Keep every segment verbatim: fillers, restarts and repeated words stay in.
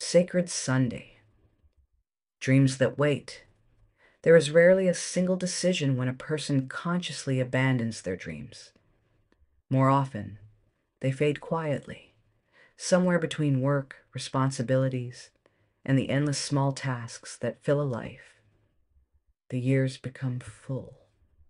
Sacred Sunday. Dreams that wait. There is rarely a single decision when a person consciously abandons their dreams. More often, they fade quietly, somewhere between work, responsibilities, and the endless small tasks that fill a life. The years become full.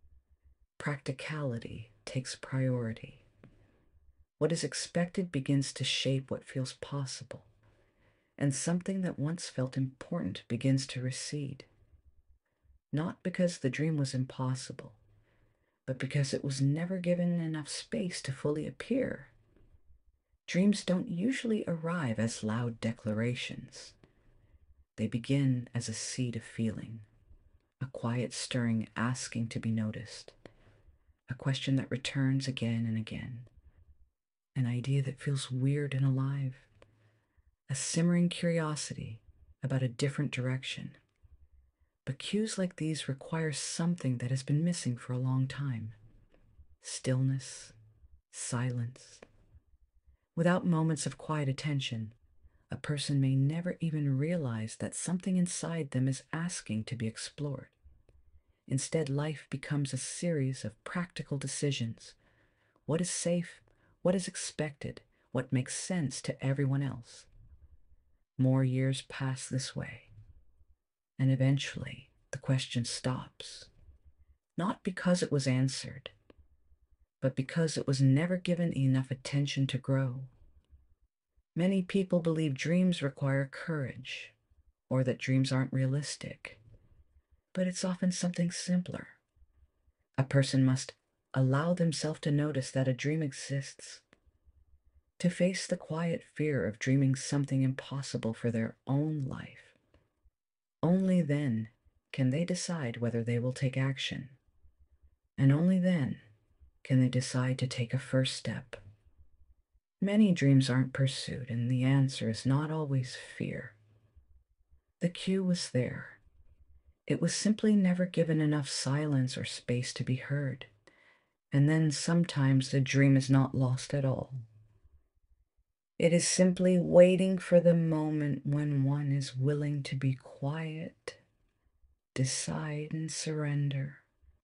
Practicality takes priority. What is expected begins to shape what feels possible, and something that once felt important begins to recede. Not because the dream was impossible, but because it was never given enough space to fully appear. Dreams don't usually arrive as loud declarations. They begin as a seed of feeling, a quiet stirring asking to be noticed, a question that returns again and again, an idea that feels weird and alive, a simmering curiosity about a different direction. But cues like these require something that has been missing for a long time: stillness, silence. Without moments of quiet attention, a person may never even realize that something inside them is asking to be explored. Instead, life becomes a series of practical decisions. What is safe? What is expected? What makes sense to everyone else? More years pass this way, and eventually the question stops. Not because it was answered, but because it was never given enough attention to grow. Many people believe dreams require courage, or that dreams aren't realistic, but it's often something simpler. A person must allow themselves to notice that a dream exists, to face the quiet fear of dreaming something impossible for their own life. Only then can they decide whether they will take action, and only then can they decide to take a first step. Many dreams aren't pursued, and the answer is not always fear. The cue was there. It was simply never given enough silence or space to be heard. And then sometimes the dream is not lost at all. It is simply waiting for the moment when one is willing to be quiet, decide, and surrender.